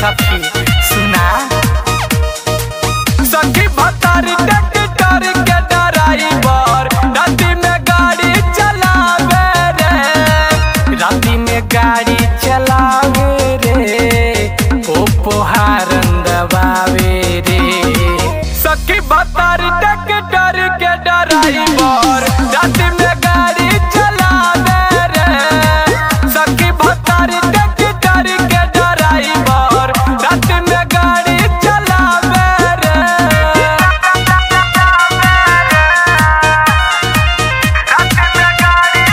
सखी सुना सखी भतारी ट्रैक्टर के ड्राइवर राती में गाड़ी चलावे रे राती में गाड़ी चलावे रे पोहारन दबावे रे सखी भतारी ट्रैक्टर के ड्राइवर राती में गाड़ी चलावे रे सखी भतारी ट्रैक्टर के ड्राइवर राती में गाड़ी चलावे रे राती में गाड़ी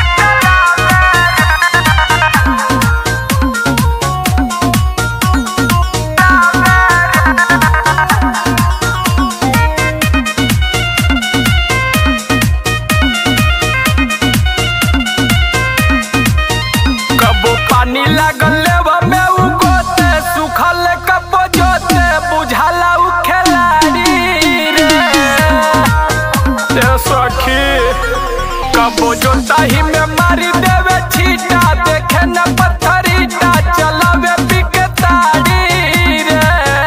कबो पानी लागल लेवा में उगोते सुखल कबो जोते बुझाला उ खिलाड़ी रे सखी कबो जोताही में मारी देवे छीटा देखे न पत्थरीटा चलावे पिकताड़ी रे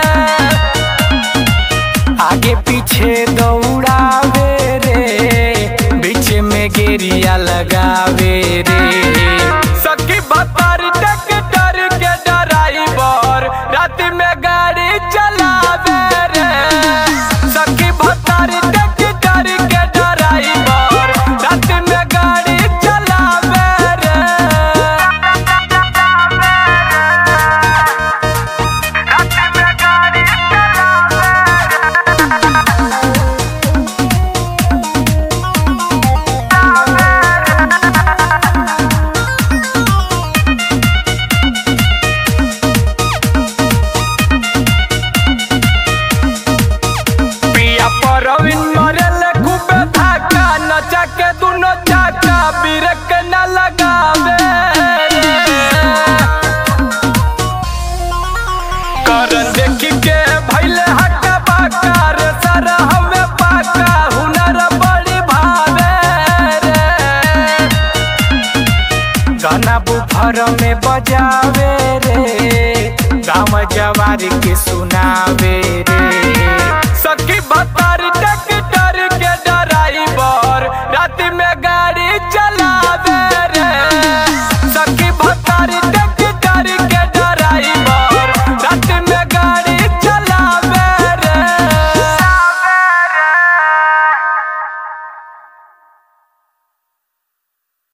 आगे पीछे दौड़ावे रे बीच में गेरिया लगावे रे सखी भतारी ट्रैक्टर के ड्राइवर राती में गाड़ी चलावे रे सखी भतारी ट्रैक्टर के ड्राइवर राती में गाड़ी चलावे रे राती में गाड़ी पिया परवीन मरल खूबे धाका नचा के दुनो चाका बिरक न लगावे करन देखी के भइले हक्का बाका रे सारा हमें पाका हुनर बड़ी भावे रे गाना बुफर में बजावे रे गाँव जवारी के सुनावे